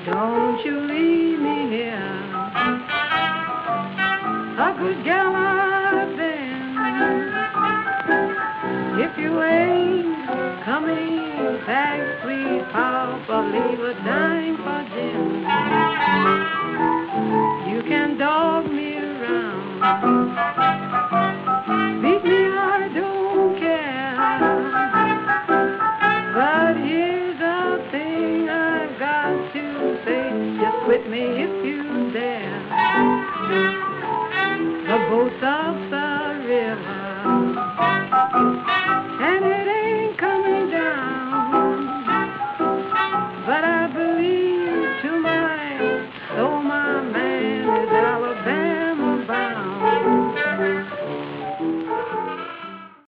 Don't you leave me here. A good gal I've been. If you ain't coming back, please, Papa, leave a dime for Jim. You can dog me around.